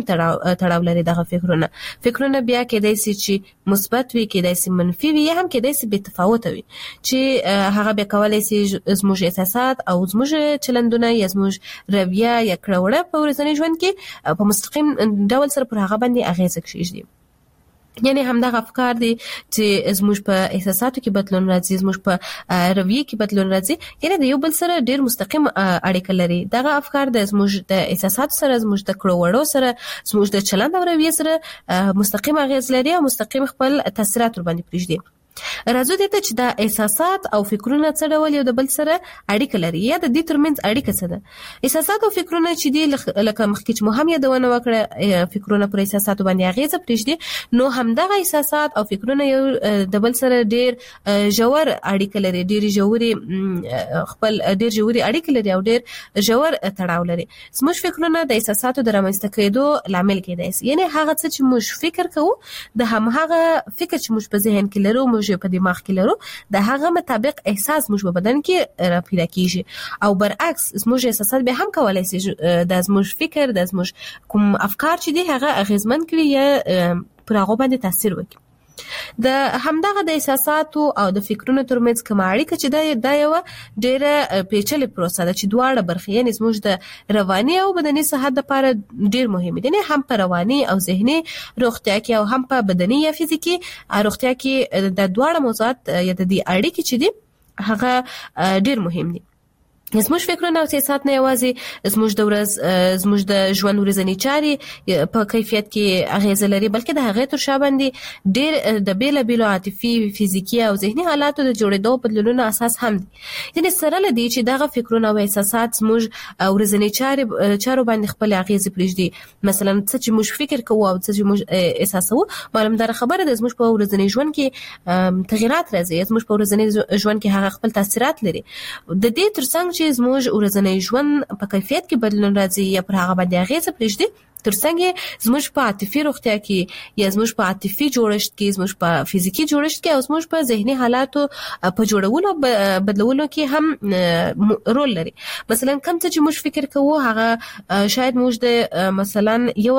تړاو لري دغه فکرونه بیا کېدای شي چې مثبت وي، کېدای شي منفي وي، یا هم کېدای شي بې تفاوته وي، چې هغه بیا کولای شي زموږ احساسات او زموږ چلندونه یا زموږ رویه یا کړه وړه په ورځني ژوند کې په مستقیم ډول سره پر هغه باندې اغیزه کېږدي. یعنی همدغه افکار دي چې زموږ په احساساتو کې بدلون راځي، زموږ په رویه کې بدلون راځي، یعنی د یو بل سره ډیر مستقیم اړیکه لري. دغه افکار د زموږ د احساساتو سره، زموږ د کړو وړو سره، زموږ د چلند او رویه سره مستقیم اغیز لري او مستقیم خپل تاثیرات ور باندې پرېږدي. راځو دې ته چې دا احساسات او فکرونه څه ډول یو د بل سره اړیکه لري یا د دې ترمنځ اړیکه څه ده. احساسات او فکرونه چې دي لکه مخکې چې مو هم یادونه وکړه، فکرونه پر احساساتو باندې اغیزه پرېږدي، نو همدغه احساسات او فکرونه یو د بل سره ډیر ژور اړیکه لري، ډیر ژورې اړیکه لري او ډیر ژور تړاو لري. زموږ فکرونه د احساساتو د رامنځته کېدو لامل کېدای شي، یعنی هغه څه چې موږ فکر کوو د همغه فکر چې موږ په ذهن کې لرو، موږ په دماغ کې لرو، د هغه مطابق احساس موږ په بدن کې پیدا کیږي، او برعکس زموږ احساسات به هم کولای شي د زموږ فکر، د زموږ کوم افکار چې دي هغه اغیزمن کړي یا پر هغه باندې تاثیر وکړي. د همدغه د احساساتو او د فکرونو ترمنځ کومه اړیکه چې دا یو ډیره پیچلې پروسه ده چې دواړه برخې یعنی زموږ د رواني او بدني صحت لپاره ډیر مهمه دي، هم په رواني او ذهني روغتیا کې او هم په بدني یا فزیکی روغتیا کې د دواړه موضوعات یا د دې اړیکې چې دي هغه ډیر مهم دي. زموږ فکرونه او احساسات نه یوازې زموږ د ژوند ورځنی چارې په کیفیت کې اغیزه لري، بلکې د هغې تر شا باندې ډېر د بېلابېلو عاطفي، فزیکي او ذهني حالاتو د جوړېدو بدلونونو اساس هم دي. یعنې سره له دې چې دغه فکرونه او احساسات زموږ ورځنی چارو باندې خپل اغیزې پرېږدي، مثلا څه چې موږ فکر کوو او څه چې موږ احساسوو، معلومداره خبره ده زموږ په ورځني ژوند کې تغیرات راځي، زموږ په ورځني ژوند کې هغه خپل تاثیرات لري. د دې ترڅنګ چې زموږ ورځنی ژوند په کیفیت کې بدلون راځي یا پر هغه باندې اغیزه پرېږدي، ترڅنګ زموږ په عاطفي روغتیا کې یا زموږ په عاطفي جوړښت کې، زموږ په فزیکی جوړښت کې او زموږ په ذهني حالاتو په جوړولو بدلولو کې هم رول لري. مثلا کوم څه چې موږ فکر کوو هغه شاید موږ د مثلا یو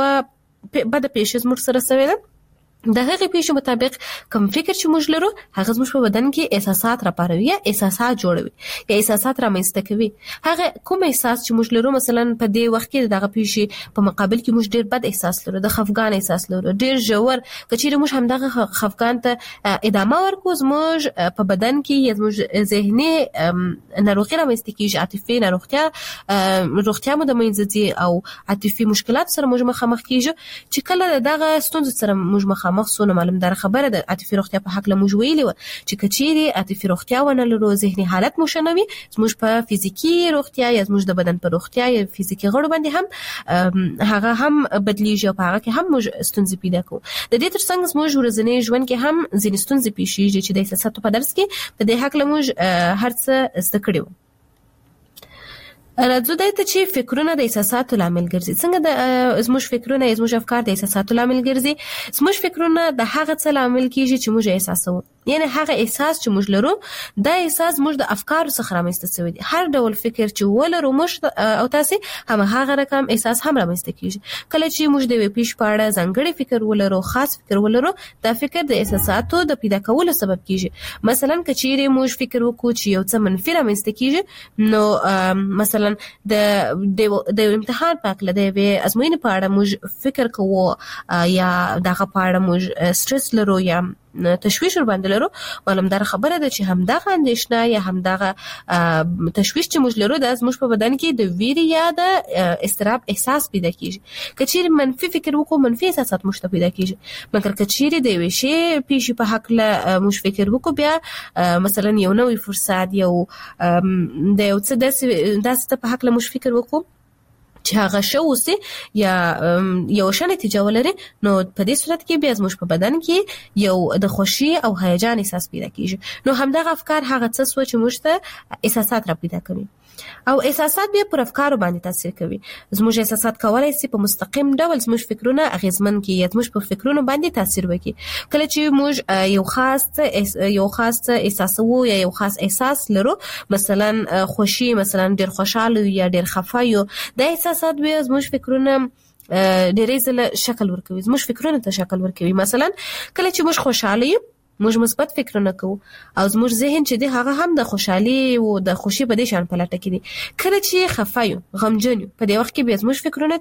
بد پیښه زموږ سره شوی ده، د هغې پیښې مطابق کوم فکر چې موږ لرو هغه زموږ په بدن کې احساسات راپاروي یا احساسات جوړوي یا احساسات رامنځته کوي. هغه کوم احساس چې موږ لرو، مثلا په دې وخت کې دغه پیښې په مقابل کې موږ ډیر بد احساس لرو، د خفګان احساس لرو، ډیر ژور، کچېرې موږ همدغه خفګان ته ادامه ورکو، زموږ په بدن کې یا زموږ ذهني ناروغي رامنځته کېږي، عاطفي روغتیا مو د منځه ځي او عاطفي مشکلات سره موږ مخامخ کېږو. چې کله دغه ستونزو سره موږ مخامخ سو، نو معلومداره خبره ده عاطفي روغتیا په حق له موږ ویلي و چې کچېرې عاطفي روغتیا ونه لرو، ذهني حالت مو ښه نه وي، زموږ په فزیکی روغتیا یا زموږ د بدن په روغتیا یا فزیکی غړو باندې هم هغه هم بدلیږي او په هغه کې هم موږ ستونزې پیدا کوو. د دې ترڅنګ زموږ ورځنی ژوند کې هم ځینې ستونزې پیښیږي چې د احساساتو په درس کې په دې حق له موږ هر څه زده کړي وو. راځو دې ته چې فکرونه د احساساتو لامل ګرځي. څنګه د زموږ فکرونه یا زموږ افکار د احساساتو لامل ګرځي؟ زموږ فکرونه د هغه څه لامل کیږي چې موږ احساسوو، یعنی هغه احساس چې موږ لرو دا احساس موږ د افکارو څخه رامنځته شوی دی. هر ډول فکر چې ولرو موږ او تاسو هغه رقم احساس هم رامنځته کیږي. کله چې موږ د یو پیښې په اړه ځانګړی فکر ولرو، خاص فکر ولرو، دا فکر د احساساتو د پیدا کولو سبب کیږي. مثلا کچېرې موږ فکر وکړو چې یو څه منفي رامنځته کیږي، نو مثلا د امتحان په اړه، د ازموینې په اړه موږ فکر کوو یا دغه په اړه موږ سټرس لرو یا تشویش ور باندې لرو، معلومداره خبره ده چې همدغه اندېښنه یا همدغه تشویش چې موږ لرو دا زموږ په بدن کې د ویرې یا د اضطراب احساس پیدا کیږي. کچېرې منفي فکر وکړو، منفي احساسات موږ ته پیدا کیږي. مګر کچېرې د یوې شی پیښې په حق له موږ فکر وکړو، بیا مثلا یو نوې فرصت، یو د یو څه داسې په حق له موږ فکر وکړو چې هغه شو اوسي یا یو ښه نتیجه ولري، نو په دې صورت کې بیا زموږ په بدن کې یو د خوښي او هیجان احساس پیدا کیږي. نو همدغه افکار هغه څه سوچ موږ ته احساسات را پیدا کوي او احساسات بیا پر افکارو باندې تاثیر کوي. زموږ احساسات کولای شي په مستقیم ډول زموږ فکرونه اغیزمن کړي یا زموږ په فکرونو باندې تاثیر وکړي. کله چې موږ یو خاص احساسو یا یو خاص احساس لرو، مثلا خوشي، مثلا ډیر خوشاله یا ډیر خفه یو، د احساسات بیا زموږ فکرونه ډېرې ځله شکل ورکوي، زموږ فکرونه ته شکل ورکوي. مثلا کله چې موږ خوشاله یو موږ مثبت فکرونه کوو او زموږ ذهن چې دی هغه هم د خوشحالي او د خوشي په دې شان پلټه کې دي. کله چې خفه یو غمجن یو په دې وخت کې بیا زموږ فکرونه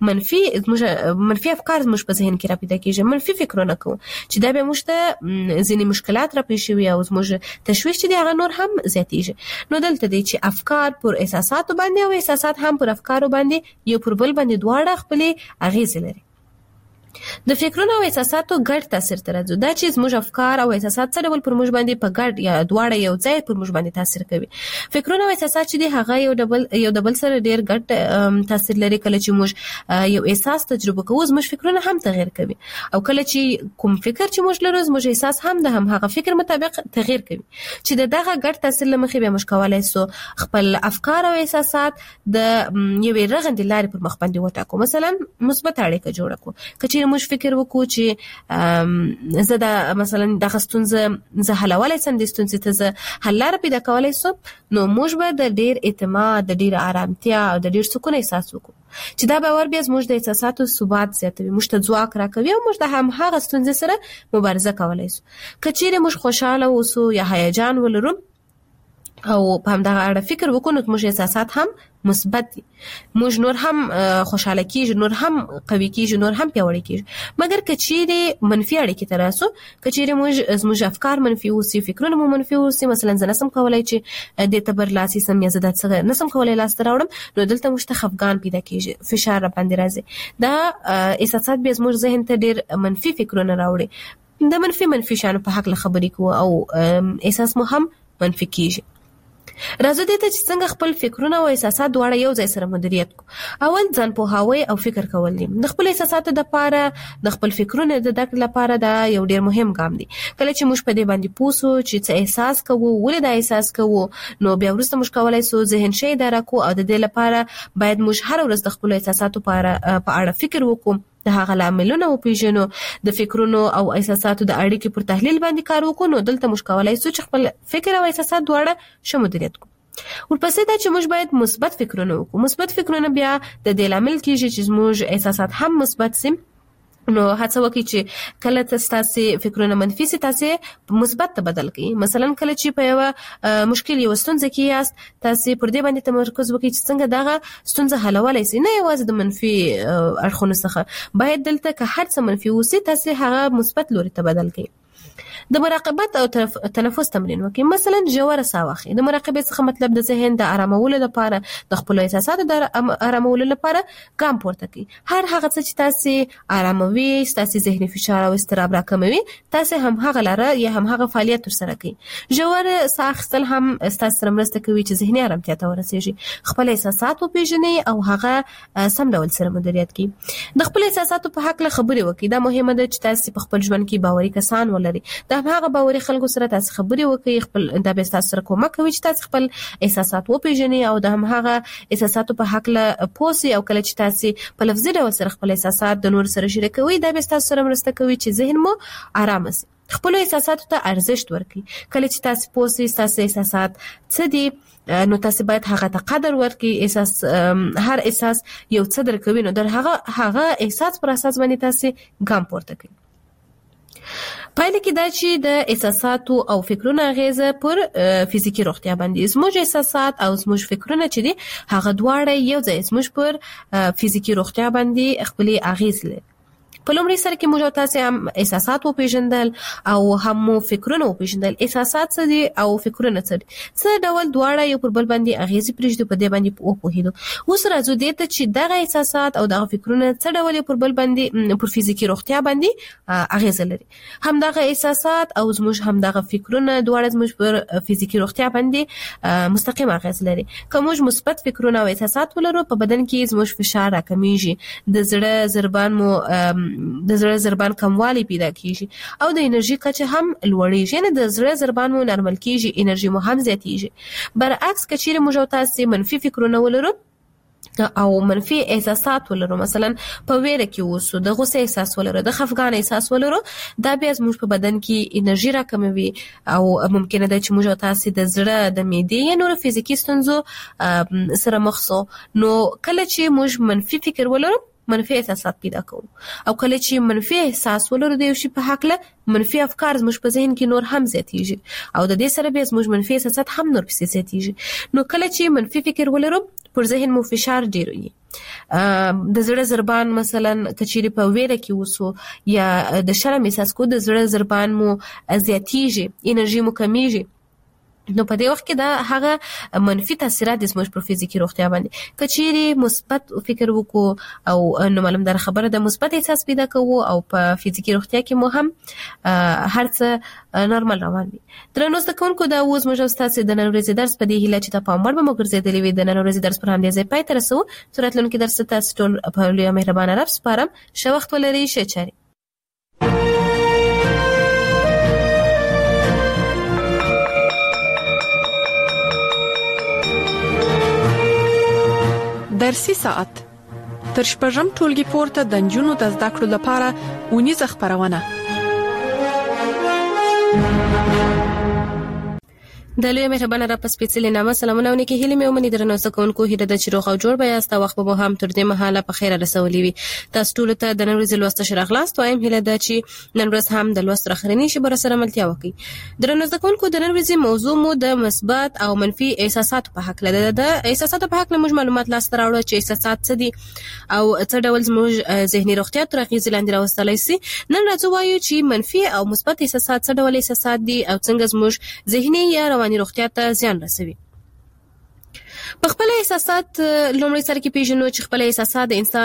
ته منفي افکار زموږ په ذهن کې را پیدا کېږي، منفي فکرونه کوو چې دا به موږ ته ځینې مشکلات را پیښ شي او زموږ تشویش چې دی هغه نور هم زیاتېږي. نو دلته دی چې افکار پر احساساتو باندې او احساسات هم پر افکارو باندې یو پر بل باندې دواړه خپلې اغېزې لري. د فکرونو او احساساتو ګډ تاثیر تر راځي دا چې زموږ افکار او احساسات څه ډول پر موږ باندې په ګډ یا دواړه یو ځای پر موږ باندې تاثیر کوي. فکرونه او احساسات چې دي هغه یو د بل سره ډیر ګډ تاثیر لري. کله چې موږ یو احساس تجربه کوو زموږ فکرونه هم تغیر کوي او کله چې کوم فکر چې موږ لرو زموږ احساس هم د هم هغه فکر مطابق تغیر کوي چې دغه ګډ تاثیر لمخې به موږ کولای سو خپل افکار او احساسات د یوې رغندې لارې پر مخ باندې وټاکو. مثلا مثبت اړیکه جوړه کړو چې موږ فکر وکړو چې زه د مثلا د ستونزې زه حلولای سم د ستونزې ته زه حل لاره پیدا کولای سم، نو موږ به د ډیر اعتماد د ډیر آرامتیا او د ډیر سکون احساس وکړو چې دا باور بیا زموږ د احساساتو ثبات زیاتوي، موږ ته ځواک راکوي او موږ د هغه ستونزې سره مبارزه کولای سو. که چیرې موږ خوشاله اوسو یا هیجان ولرو او په همدغه اړه فکر وکړو نو موږ احساسات هم مثبت دي، موږ نور هم خوشاله کیږو، نور هم قوي کیږو، نور هم پیاوړي کیږو. مګر که چیرې منفي اړیکې ته راسو، که چیرې زموږ افکار منفي اوسي، فکرونه مو منفي اوسي، مثلا زه نسم کولای چې دې ته برلاسي سم یا زه دا څه نسم کولای لاسته راوړم، نو دلته موږ ته خفګان پیدا کیږي، فشار را باندې راځي. دا احساسات بیا زموږ ذهن ته ډیر منفي فکرونه راوړي، د منفي شانو په حق له خبرې کوو او احساس مو هم منفي کیږي. راځو دې ته چې څنګه خپل فکرونه او احساسات دواړه یو ځای سره مدیریت کړو. اول ځان پوهاوی او فکر کول دي. د خپل احساساتو لپاره د خپل فکرونو د درک لپاره دا یو ډیر مهم ګام دی. کله چې موږ په دې باندې پوه شو چې څه احساس کوو، ولې دا احساس کوو، نو بیا وروسته موږ کولای سو ذهن شي اداره کوو او د دې لپاره باید موږ هر ورځ د خپل احساساتو په اړه فکر وکړو، د هغه لاملونه وپیژنو، د فکرونو او احساساتو د اړیکې پر تحلیل باندې کار وکړو، نو دلته موږ کولای سو چې خپل فکر او احساسات دواړه ښه مدیریت کړو. ورپسې دا چې موږ باید مثبت فکرونه وکړو. مثبت فکرونه بیا د دې لامل کیږي چې موږ احساسات هم مثبت سي، نو هڅه وکړئ چې کله تاسو فکرونه منفي سي تاسو مثبت ته بدل کړئ. مثلا کله چې په یو مشکل یو ستونزه کې یاست، تاسو پر دې باندې تمرکز وکړئ چې څنګه دغه ستونزه حلولای سي، نه یوازې د منفي اړخونو څخه. باید دلته که هر څه منفي وسی تاسو هغه مثبت لوري ته بدل کړئ. د مراقبت او تنفس تمرین وکړئ. مثلا ژوره ساه واخلئ. د مراقبې څخه مطلب د ذهن د آرامولو لپاره، د خپل احساساتو د آرامولو لپاره ګام پورته کړئ. هر هغه څه چې تاسو آراموي، تاسو ذهني فشار او اضطراب راکموي، تاسو هم هغه لاره یا هم هغه فعالیت ترسره کړئ. ژوره ساه اخیستل هم تاسو سره مرسته کوي چې ذهني آرامتیا ته ورسیږي. خپل احساسات وپیژنئ او هغه سم ډول سره مدیریت کړئ. د خپل احساساتو په حق له خبرې وکړئ. دا مهمه ده چې تاسو په خپل ژوند کې باوري کسان ولرئ. دا هغه باوري خلکو سره تاسو خبرې وکړئ، خپل د به تاسو سره کومک کوي چې تاسو خپل احساسات وپیژنئ او د هغه احساساتو په حق له پوسي. او کله چې تاسو په لفظي ډول سره خپل احساسات د نور سره شریکوي، دا به تاسو سره مرسته کوي چې ذهن مو آرام شي. خپل احساساتو ته ارزښت ورکړئ. کله چې تاسو پوسي تاسو احساسات څه دي، نو تاسو باید هغه ته قدر ورکړئ. هر احساس یو څه درکوي، نو در هغه احساس پر اساس باندې تاسو ګام پورته کړئ. پایله کې دا چې د احساساتو او فکرونو اغیزه پر فزیکی روغتیا باندې، زموږ احساسات او زموږ فکرونه چې دي هغه دواړه یو ځای زموږ پر فزیکی روغتیا باندې خپل اغیز لري. په لومړي سره کې موږ تاسو هم احساسات وپیژندل او هم فکرونه وپیژندل. احساسات څه دي او فکرونه څه دي، څه ډول دواړه یو پر بل باندې اغیزې پرېږدي، په دې باندې وپوهیدو. اوس راځو دې ته چې دغه احساسات او دغه فکرونه څه ډول یو پر بل باندې پر فزیکی روغتیا باندې اغیز لري. هم دغه احساسات او زموږ هم دغه فکرونه دواړه زموږ پر فزیکی روغتیا باندې مستقیم اغیز لري. که موږ مثبت فکرونه او احساسات ولرو، په بدن کې زموږ فشار راکمیږي، د زړه ضربان کموالی پیدا کیږي او د انرژي کچه هم لوړیږي، یعنی د زړه ضربان مو نرمل کیږي، انرژي مو هم زیاتیږي. برعکس که چیرې موږ تاسو منفي فکرونه ولرو او منفي احساسات ولرو، مثلا په ویره کې اوسو، د غوسه احساس ولرو، د خفګان احساس ولرو، دا بیا زموږ په بدن کې انرژي راکموي او ممکنه ده چې موږ تاسو د زړه، د معدې یا نور فزیکی ستونزو سره مخ شو. نو کله چې موږ منفي فکر ولرو، منفي احساسات پیدا کوو او کله چې منفي احساس ولرو د یو شي په حق له منفي افکار زموږ په ذهن کې نور هم زیاتیږي او د دې سره به زموږ منفي احساسات هم نور پسې زیاتیږي. نو کله چې منفي فکر ولرو پر ذهن مو فشار ډیر وي. د زړه ضربان مثلا کچيري په ویره کې وسو یا د شرم احساس کو د زړه ضربان مو زیاتیږي، انرژي مو کمیږي. نو په دې وخت کې دا هغه منفي تاثیرات د زموږ پر فزیکی روغتیا باندې کچيري مثبت فکر وکړو او نو معلوم در خبره د مثبت احساس پیدا کوو او په فزیکی روغتیا کې مو هم هر څه نورمال روان وي. درنو زده کوونکو دا اوس موږ تاسو د نن ورځې درس په دې هیله چې تاسو په امر به مو ګرځېدلې وي. د نن ورځې درس پر همدې ځای پای ته رسو. سوراتلونکو درس تاسو ټول په لوی مهربان رب سپارم. ښه وخت ولرئ. ښه چاري. درسي ساعت تر شپږم ټولګي پورته د نجونو د زده کړو لپاره اونیزه خبرونه. د لوی مهربان رب سپیڅلې نامه سلامونه ونکي هلي مې ومني درنو زکونکو هیله د چروغ او جوړ بیا است وخت به هم تر دې مهاله په خیره رسولې وي. تاسو ټول ته د نن ورځې لوست شرغلاست وایم هیله د چې نن ورځ هم د لوست راخرنی شي بر سره ملتیا وکي. درنو زکونکو د نن ورځې موضوع مو د مثبت او منفي احساسات په حق لده. د احساسات په حق له موږ معلومات لاس راوړو چې احساسات څه دي او څه ډول زموږ ذهني روغتیا تر اغیز لاندې راوستلای شي. نن راځو وایو چې منفي او مثبت احساسات څه ډول احساسات دي او څنګه زموږ ذهني یا رواني روغتیا ته زیان رسوي. په خپل احساسات لومړی سره کې پیژنو چې خپل احساسات د انسان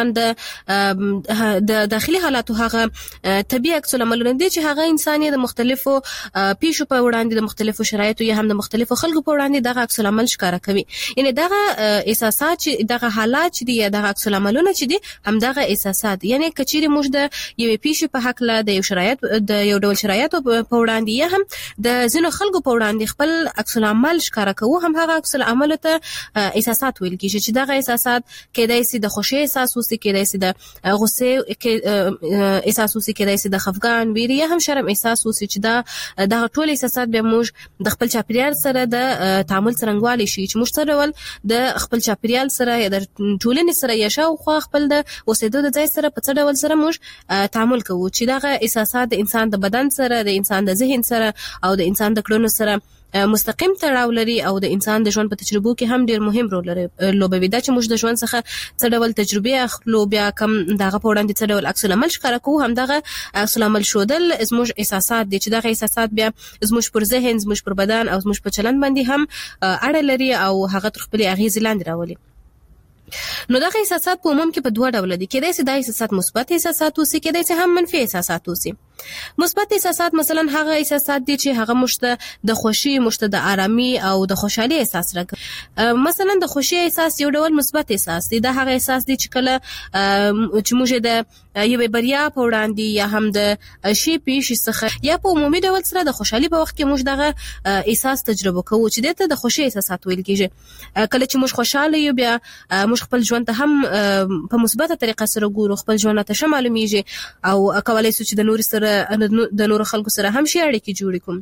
د داخلي حالاتو هغه طبيعي عکس العملونه دي چې هغه انسان د مختلفو پیښو په وړاندې د مختلفو شرایطو یا هم د مختلفو خلکو په وړاندې دغه عکس العمل ښکارا کوي. یعنی دغه احساسات چې دغه حالات چې دي یا دغه عکس العملونه چې دي هم دغه احساسات یعنی کچيري موږ د یو پیښې په حق له د یو شرایط د یو ډول شرایطو په وړاندې یا هم د ځینو خلکو په وړاندې خپل عکس العمل ښکارا کوو هم هغه عکس العمل ته احساسات ویل کیږي چې دغه احساسات کېدای شي د خوشي احساس وسي، کېدای شي د غصه احساس وسي، کېدای شي د خفګان ویری یا هم شرم احساس وسي چې دا ټول احساسات به موږ د خپل چاپیریال سره د تعامل څرنګوالي شي چې موږ سره ول د خپل چاپیریال سره یا د ټولنې سره یا شاوخوا خپل د اوسېدو د ځای سره په څه ډول سره موږ تعامل کوو چې دغه احساسات د انسان د بدن سره د انسان د ذهن سره او د انسان د کړنو سره مستقیم تړاو لري او د انسان د ژوند په تجربو کې هم ډیر مهم رول لوبوي. دا چې موږ د ژوند څخه څه ډول تجربه اخلو بیا کم دغه په وړاندې څه ډول عکس العمل ښکارا کوو هم دغه عکس العمل شودل زموږ احساسات دي چې دغه احساسات بیا زموږ پر ذهن، زموږ پر بدن او زموږ په چلند باندې هم اړه لري او هغه تر خپل اغیز لاندې راولي. نو دغه احساسات په عموم کې په دوه ډول دي. کېدای شي دا احساسات مثبت احساسات وي، کېدای شي هم منفي احساسات وي. مثبت احساسات مثلا هغه احساسات دي چې هغه مشته د خوشي، مشته د آرامي او د خوشحالي احساس راکوي. مثلا د خوشي احساس یو ډول مثبت احساس دی. دا هغه احساس دی چې کله چې موږ د یو بریا په وړاندې یا هم د شی پیښ څخه یا په عمومي ډول سره د خوشحالي په وخت کې موږ دغه احساس تجربه کوو چې دته د خوشي احساسات ویل کېږي. کله چې موږ خوشاله یو بیا موږ خپل ژوند ته هم په مثبته طریقه سره ګورو، خپل ژوند ته شمالومیږي او کولای شو چې د نور سره د نور خلکو سره هم شي اړیکې جوړې کوم.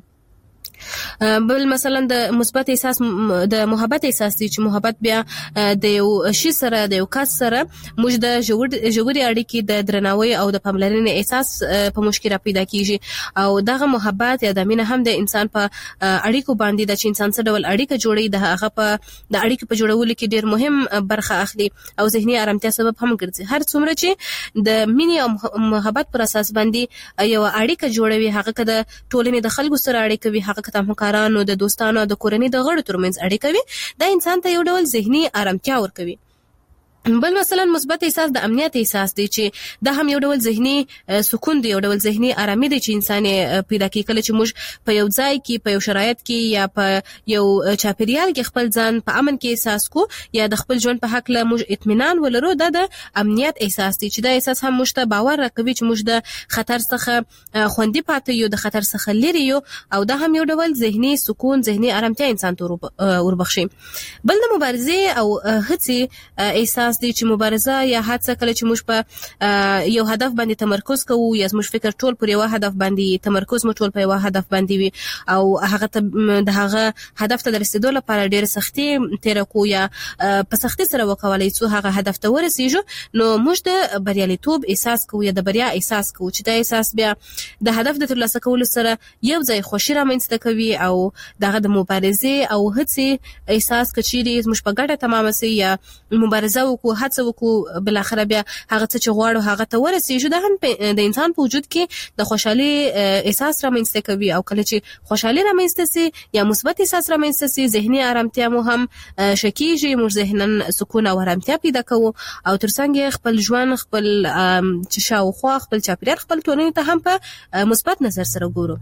بل مثلا د مثبت احساس د محبت احساس دي چې محبت بیا د یو شي سره د یو کس سره موږ د ژورې اړیکې د درناوي او د پاملرنې احساس په مشکل پیدا کیږي او دغه محبت یا د مینه هم د انسان په اړیکو باندې د چې انسان سره ډول اړیکه جوړي د هغه په د اړیکو په جوړولو کې ډیر مهم برخه اخلي او ذهني آرامتیا سبب هم ګرځي. هر څومره چې د مینې او محبت پر اساس باندې یو اړیکه جوړوي، هغه کده ټولنې د خلکو سره اړیکه وي، هغه د همکارانو، د دوستانو، د کورنۍ د غړو ترمنځ اړیکه وي، دا انسان ته یو ډول ذهني آرامتیا ورکوي. بل مثلا مثبت احساس د امنیت احساس دی چې دا هم یو ډول ذهني سکون دی، یو ډول ذهني آرامي دی چې انسان پیدا کوي کله چې موږ په یو ځای کې، په یو شرایط کې یا په یو چاپیریال کې خپل ځان په امن کې احساس کو یا د خپل ژوند په حق له موږ اطمینان ولرو. دا د امنیت احساس دی چې دا احساس هم موږ ته باور راکوي چې موږ د خطر څخه خوندي پاتې یو، د خطر څخه لري یو او دا هم یو ډول ذهني سکون، ذهني آرامتیا انسان ته وربخشي. بل د مبارزې او هڅې احساس احساس دی چې مبارزه یا هڅه کله چې موږ په یو هدف باندې تمرکز کوو یا موږ فکر ټول پر یو هدف باندې تمرکز مو ټول په یو هدف باندې وي او هغه د هغه هدف ته رسیدو لپاره ډېر سختي تیر کو یا په سختي سره وکولای شو هغه هدف ته ورسیږو نو موږ د بریالیتوب احساس کوو یا د بریا احساس کوو چې دا احساس بیا د هدف د ترلاسه کولو سره یو ځای خوشی رامنځته کوي او دغه د مبارزې او هڅې احساس کچيري موږ په ګډه تمام سي یا مبارزه وکړو هڅه وکړو بل اخر بیا هغه څه چې غواړو هغه ته ورسیږو د هم د انسان په وجود کې د خوشحالي احساس رامنځته کوي او کله چې خوشحالي رامنځته سي یا مثبت احساس رامنځته سي ذهني آرامتیا مو هم شکیږي موږ ذهنن سکون او آرامتیا پیدا کوو او ترڅنګ خپل ژوند خپل چې شاوخوا خپل چاپیریال خپل ټولنې ته هم په مثبت نظر سره ګورو.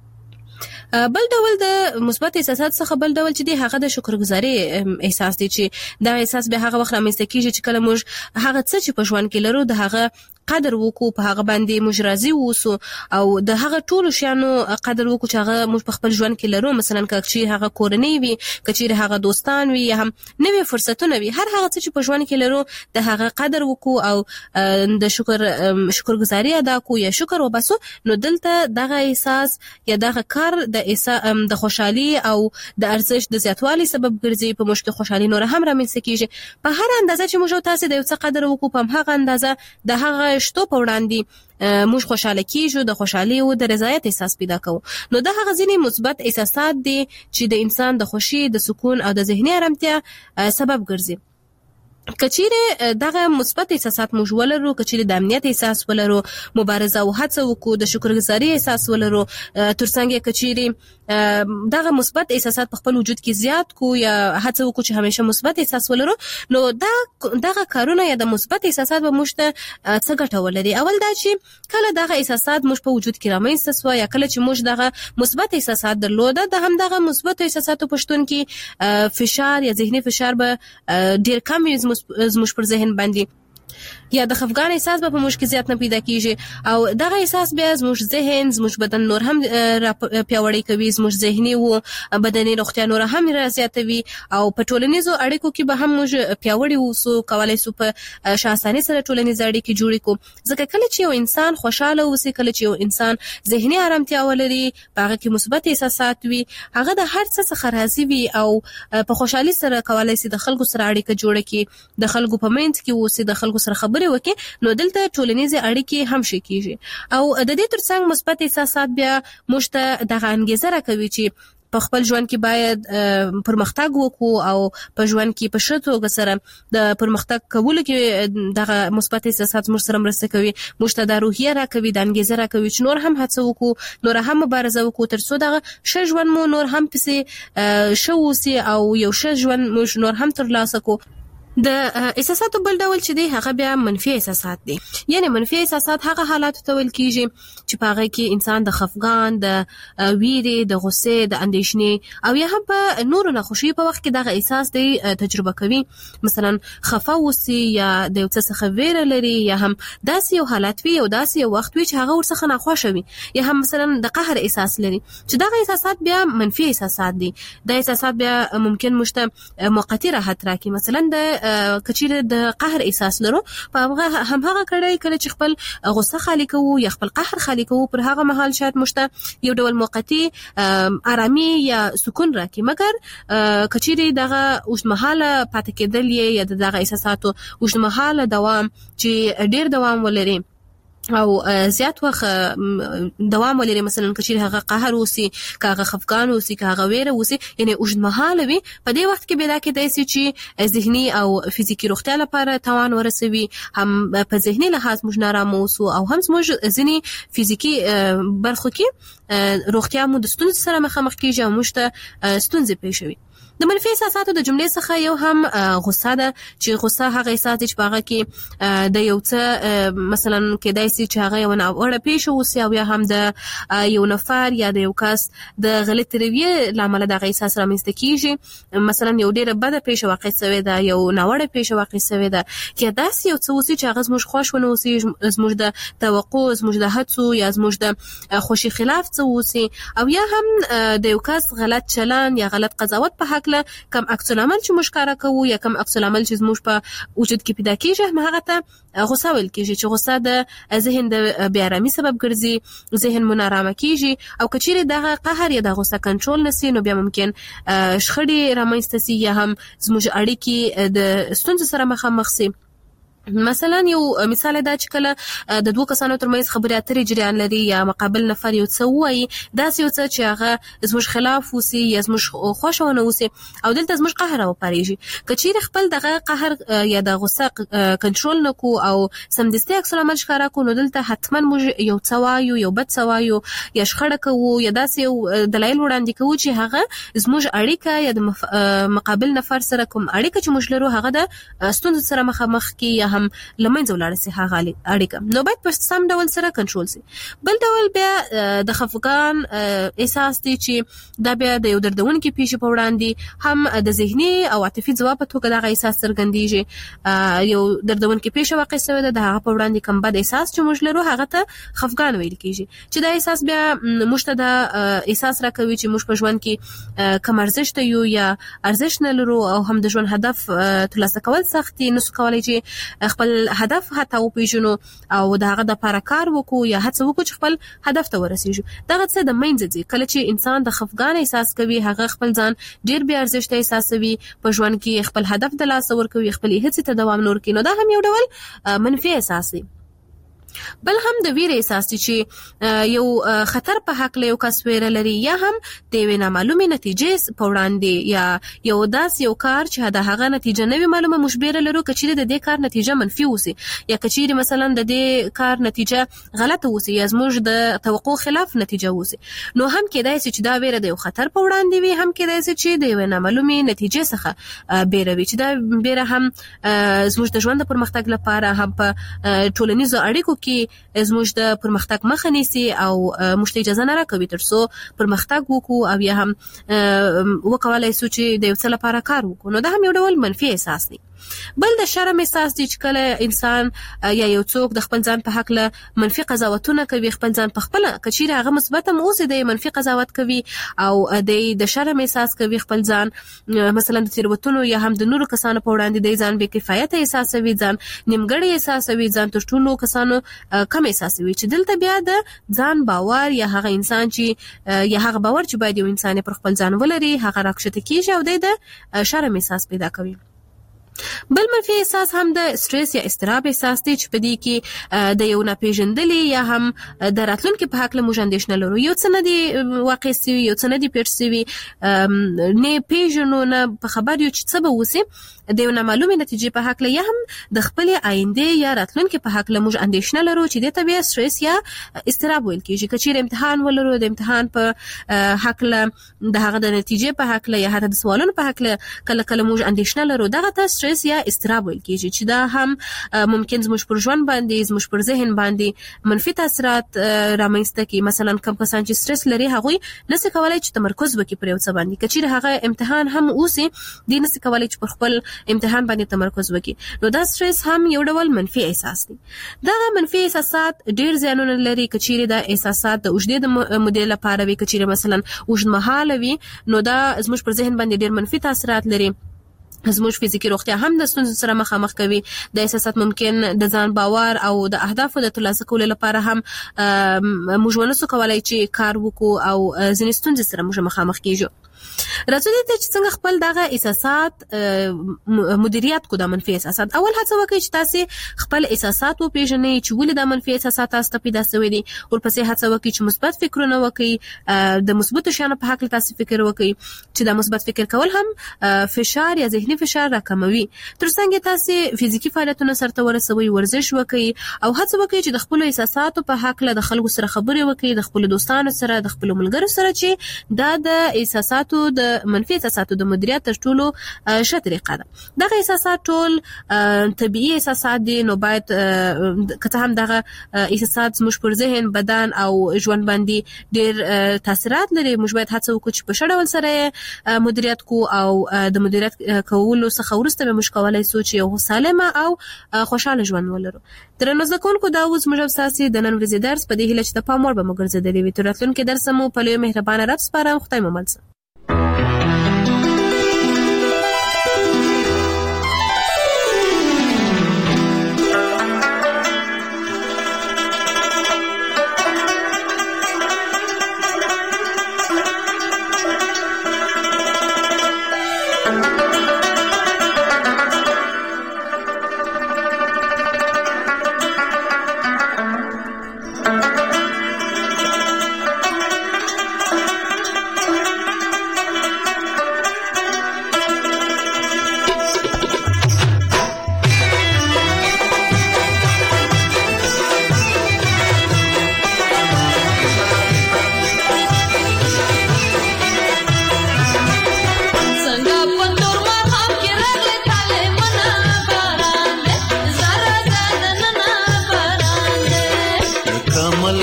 بل ډول د مثبت احساسات څخه بل ډول چې دی هغه د شکرګزاري احساس دی چې دا احساس به هغه وخت رامنځته کیږي چې کله موږ هغه څه چې په ژوند کې لرو د هغه قدر وکړو په هغه باندې موږ راضي اوسو او د هغه ټولو شیانو قدر وکړو چې هغه موږ په خپل ژوند کې لرو مثلا کچې هغه کورنۍ وي کچې هغه دوستان وي یا هم نوې فرصتونه وي هر هغه څه چې په ژوند کې لرو د هغه قدر وکړو او د شکرګزاري ادا کوو یا شکر وباسو نو دلته دغه احساس یا دغه کار د خوشحالي او د ارزښت د زیاتوالي سبب ګرځي په موږ کې خوشحالي نور هم رامنځته کیږي په هر اندازه چې موږ تاسو د یو څه قدر وکړو په هغه اندازه د هغه شتو په وړاندې موږ خوشاله کیږو د خوشحالي او د رضایت احساس پیدا کوو نو دا هغه ځینې مثبت احساسات دي چې د انسان د خوشي د سکون او د ذهني آرامتیا سبب ګرځي کچیره دغه مثبت احساسات موږ ولرو کچیره د امنیت احساس ولرو مبارزه او هڅه وکړو د شکرګزاري احساس ولرو ترڅنګ کچیره دغه مثبت احساسات په خپل وجود کې زیات کو یا هڅه وکړو چې همیشه مثبت احساس ولرو نو دغه کارونه یا د مثبت احساسات به موږ ته څه ګټه ولري اول دا چې کله دغه احساسات موږ په وجود کې رامنځته سو یا کله چې موږ دغه مثبت احساسات درلوده د هم دغه مثبت احساساتو پښتون کې فشار یا ذهني فشار به ډیر کم وي زموږ پر ذهن باندې یا د خفګان احساس به په موږ کې زیات نه پیدا کیږي او دغه احساس بیا زموږ ذهن زموږ بدن نور هم پیاوړی کوي زموږ ذهني او بدني روغتیا نور هم زیاتوي او په ټولنیزو اړیکو کې به هم موږ پیاوړي اوسو کولای شو په شاساني سره ټولنیز اړیکې جوړې کو ځکه کله چې یو انسان خوشاله اوسي کله چې یو انسان ذهني آرامتیا ولري هغه کې مثبت احساسات وي هغه د هر څه څخه راضي وي او په خوشحالي سره کولای شي د خلکو سره اړیکه جوړه کړي د خلکو په منځ کې اوسي د خلکو سره خبرې وکړي نو دلته ټولنیزه اړیکې هم شي کیږي او د دې ترڅنګ مثبت احساسات بیا موږ ته دغه انګیزه راکوي چې په خپل ژوند کې باید پرمختګ وکړو او په ژوند کې په ښه توګه سره د پرمختګ کولو کې دغه مثبت احساسات موږ سره مرسته کوي موږ ته د روحیه راکوي د انګیزه راکوي چې نور هم هڅه وکړو نور هم مبارزه وکړو ترڅو دغه ښه ژوند مو نور هم پسې ښه اوسي او یو ښه ژوند موږ نور هم ترلاسه کوو د احساساتو بل ډول چې دی هغه بیا منفي احساسات دي یعنی منفي احساسات هغه حالات ته ویل کیږي چې په هغه کې انسان د خفګان د ویرې د غصې د اندېښنې او یا هم په نورو ناخوشي په وخت کې دغه احساس دی تجربه کوي مثلا خفه اوسي یا د یو څه څخه ویره لري یا هم داسې یو حالت وي او داسې یو وخت وي چې هغه ورڅخه ناخوښه وي یا هم مثلا د قهر احساس لري چې دغه احساسات بیا منفي احساسات دي د احساسات بیا ممکن مشته موقتی راحت راکړي مثلا د کچیره د قهر احساس لرو په هغه هم هغه کله چې خپل غصه خالی کوو یا خپل قهر خالی کوو پر هغه مهال شاید مشته یو ډول موقتی آرامي یا سکون راکړي مګر کچیره دغه اوسمهاله پاتې کېدل یا دغه احساساتو اوسمهاله دوام چې ډیر دوام ولري او زیات وخت دوام ولري مثلا کچیر هغه قهر اوسي کاغه خفقان اوسي کاغه ویره اوسي یعنی اوږدمهاله وي په دې وخت کې به دا کې داسي چې ذهني او فزیکی روغتیا لپاره توان ورسوي هم په ذهني لحاظ موږ نارامه اوسو او هم موږ ځینی فزیکی برخو کې روغتیا مو د ستونزې سره مخامخ کیږي او موږ ته ستونزې پیښ شي د منفي احساساتو د جملې څخه یو هم غصه ده چې غصه هغه احساس چې په هغه کې د یو څه مثلا کېدای شي چې هغه یو ناوړه پیښه وشي او یا هم د یو نفر یا د یو کس د غلط رویه لامل دغه احساس رامنځته کیږي مثلا یو ډیره بده پیښه واقع شوه ده یو ناوړه پیښه واقع شوه ده چې داسې یو څه وشي چې هغه زموږ خوښ ونه وشي زموږ د توقع زموږ د هڅو یا زموږ د خوشي خلاف څه وشي او یا هم د یو کس غلط چلن یا غلط قضاوت په حق هکله کم عکس العمل چې موږ کار کوو یا کم عکس العمل چې موږ په وجود کې پیدا کیږي هغه ته غوسه ویل کیږي چې غوسه د ذهن د بې آرامي سبب ګرځي، ذهن منارامه کیږي او کچېرې دغه قهر یا د غوسه کنټرول نسی نو بیا ممکن شخړې رامنځته سي یا هم زموږ اړیکې د ستونزو سره مخامخ سي. مثلا یو مثال دا چې کله د دوه کسانو ترمنځ خبرې اترې جریان لري یا مقابل نفر یو څه وایي داسې یو څه چې هغه زموږ خلاف وسی یا زموږ خوښونه وسی او دلته زموږ قهر راوپاریږي. که چیرې خپل دغه قهر یا د غوسه کنټرول نکو او سمدستي عکس العمل ښکاره کو نو دلته حتما موږ یو څه وایو، یو بد څه وایو یا شخړه کوو یا داسې یو دلایل وړاندې کوو چې هغه زموږ اړیکه یا د مقابل نفر سره کوم اړیکه چې موږ لرو هغه د ستونزو سره مخامخ کی یا هم لمنځه ولاړ سي هغه اړیکه نو باید په سم ډول سره کنټرول سي. بل ډول بیا د خفګان احساس دی چې دا بیا د یو دردونکو پیښې په وړاندې هم د ذهني او عاطفي ځواب په توګه دغه احساس څرګندېږي. یو دردونکو پیښه واقع شوې ده د هغه په وړاندې کوم بد احساس چې موږ لرو هغه ته خفګان ویل کیږي چې دا احساس بیا موږ ته د احساس راکوي چې موږ په ژوند کې کم ارزښت یو یا ارزښت نه لرو او هم د ژوند هدف ترلاسه کول سخت دي، نو کولای چې خپل هدف حتی وپیژنو او د هغه د لپاره کار وکړو یا هڅه وکړو چې خپل هدف ته ورسیږو. دغه څه د منځ دي کله چې انسان د خفګان احساس کوي هغه خپل ځان ډیر بې ارزښت احساسوي، په ژوند کې خپل هدف د لاسه ورکوي، خپل هڅې ته دوام نور کوي، نو دا هم یو ډول منفي احساس دی. بل هم د ویره احساس دي چې یو خطر په حق له یو کس ویره لري یا هم د وینا معلومه نتیجې په وړاندې یا یو داس یو کار چې د هغه نتیجه نه وي معلومه مشبره لرو کچېره د دې کار نتیجه منفي وسی یا کچېره مثلا د دې کار نتیجه غلطه وسی یا زموږ د توقع خلاف نتیجه وسی، نو هم کېدای شي چې دا ویره د یو خطر په وړاندې وي، هم کېدای شي چې د وینا معلومه نتیجه څخه بیروي چې دا بیره هم زموږ د ژوند پرمختګ لپاره هم په ټولنیزو اړیکو کې زموږ د پرمختګ مخه نیسي او موږ ته اجازه نه راکوي ترڅو پرمختګ وکړو او یا هم وکولای شو چې د یو څه لپاره کار وکړو، نو دا هم یو ډول منفي احساس دی. بل د شرم احساس دی چې کله انسان یا یو څوک د خپل ځان په حق له منفي قضاوتونه کوي، خپل ځان په خپل کچیره هغه مثبت هم اوسې د منفي قضاوت کوي او د شرم احساس کوي خپل ځان مثلا د تیروتنو یا هم د نورو کسانو په وړاندې د ځان بې کفایت احساسوي، ځان نیمګړی احساسوي، ځان تر ټولو کسانو کم احساسوي، چې دلته بیا د ځان باور یا هغه انسان چې یا هغه باور چې باید یو انسان پر خپل ځان ولري هغه راکښته کیږي او د شرم احساس پیدا کوي. بل منفي احساس هم د سټرس یا اضطراب احساس دی چې په دې کې د یو ناپېژندلې یا هم د راتلونکي په حق له موږ اندېښنه لرو، یو څه نه دی واقع سوي، یو څه نه دی پېښ سوي، نه پېژنو، نه په خبر یو چې څه به وسي، د یو نامعلومې نتیجې په حق له یا هم د خپلې آینده یا راتلونکي په حق له موږ اندېښنه لرو چې دې ته بیا سټرس یا اضطراب ویل کېږي. که چیرې امتحان ولرو د امتحان په حق له د هغه د نتیجې په حق له یا حتی د سوالونو په حق له کله کله موږ اندېښنه لرو، دغه ته سټرس یا اضطراب ویل کېږي چې دا هم ممکن زموږ پر ژوند باندې زموږ پر ذهن باندې منفي تاثیرات رامنځته کړي. مثلا کوم کسان چې سټرس لري هغوی نشي کولای چې تمرکز وکړي پر یو څه باندې، که چیرې هغه امتحان هم اوسي دی نشي کولای چې پر خپل امتحان باندې تمرکز وکړي، نو دا سټرس هم یو ډول منفي احساس دی. دا منفي احساسات ډیر زیانونه لري، که چیرې دا احساسات د اوږدې مودې لپاره وي، که چیرې مثلا اوږدمهاله وي نو دا زموږ پر ذهن باندې ډیر منفي تاثیرات لري، زموږ فزیکی روغتیا هم د ستونزو سره مخامخ کوي. د احساسات ممکن د ځان باور او د اهدافو د ترلاسه کولو لپاره هم موږ ونسو کولای چې کار وکړو او ځینې ستونزې سره موږ مخامخ کیږو. راځو دې ته چې څنګه خپل دغه احساسات مدیریت کو د منفي احساسات. اول هڅه وکړئ چې تاسو خپل احساسات وپېژنئ چې ولې د منفي احساسات تاسو ته پیدا شوي دي، ورپسې هڅه وکړئ چې مثبت فکرونه وکړئ، د مثبتو شیانو په حق تاسو فکر وکړئ چې د مثبت فکر کول هم فشار یا ذهني فشار راکموي. ترڅنګ تاسو فزیکی فعالیتونه سره ورسوي، ورزش وکړئ او هڅه وکړئ چې د خپل احساساتو په حق له خلکو سره خبرې وکړئ، د خپل دوستانو سره، د خپل ملګرو سره، چې دا د احساساتو د منفي احساساتو د مدیریت تر ټولو ښه طریقه ده. دغه احساسات ټول طبيعي احساسات دي، نو باید که هم دغه احساسات زموږ پر ذهن، بدن او ژوند باندې ډېر تاثیرات لري، موږ باید هڅه وکړو چې په ښه ډول سره مدیریت کو او د مدیریت کولو څخه وروسته به موږ کولی شو چې یو سالمه او خوشاله ژوند ولرو. درنو زده کوونکو، دا اوس موږ ستاسو د نن ورځې درس په دې هیله چې د پام وړ به مو ګرځېدلی وي. تر راتلونکي درس مو په لوی مهربانه رب سپارم. خدای مو مل شه.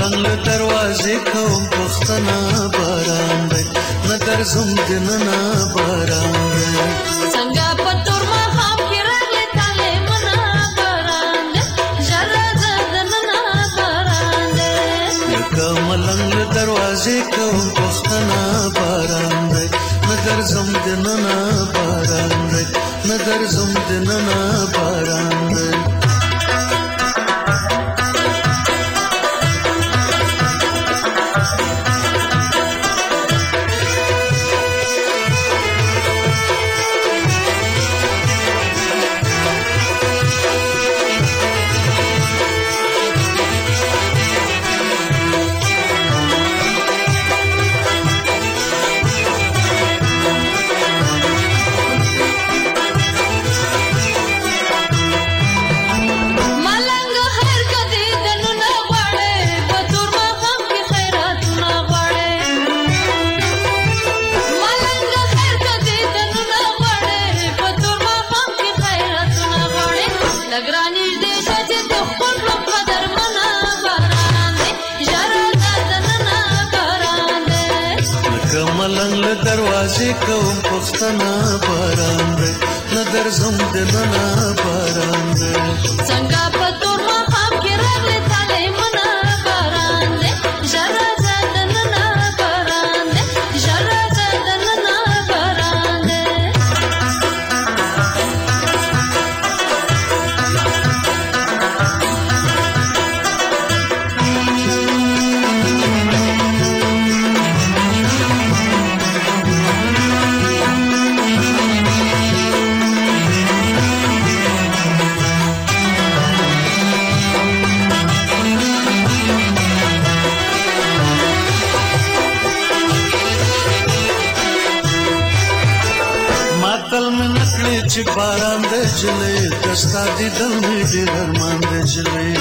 ملنګ له دروازې کوم پښتنه باران دی نه درځم دننه باران دی څنګه په تور ماښام کې راغلی تالی منا باران دی ژر راځه دننه باران دی لکه ملنګ له دروازې کوم پښتنه باران دی نه درځم دننه باران دی نه درځم دننه باران دی ملنګ له دروازې کوم پښتنه باران دی نه درځم دننه باران دی څنګه په تور ماښام کې راغلی تالی منا باران دی ژر راځه دننه باران دی ژر راځه دننه باران دی چې باران د جلې دستا دي دل می ډېر ارمان د جلې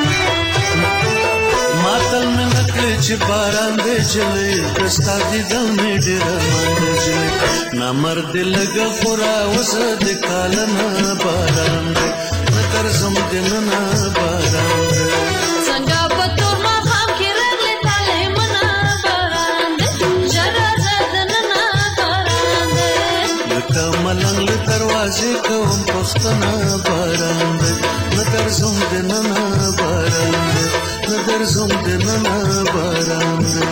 ماتل مې نکړې چې باران د جلې دستا دي دل می ډېر ارمان د جلې نامرد لګ خورا وسه د کالنا باران دی نه درځم دننه باران دی څنګه په تور ماښام کې راغلی تالی منا باران دی ژر راځه دننه باران دی لکه ملنګ له دروازې کوم پښتنه باران دی نه درځم دننه باران دی نه درځم دننه باران دی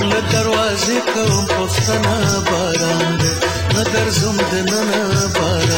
کوم پښتنه باران دی نه درځم دننه باران